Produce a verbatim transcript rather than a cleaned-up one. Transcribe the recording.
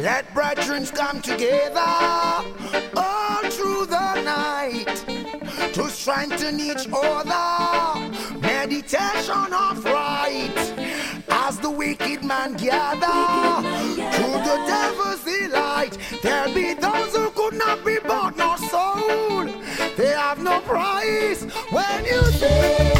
Let brethren come together all through the night to strengthen each other. Meditation of right as the wicked man gather to the devil's delight. There be those who could not be bought nor sold. They have no price when you see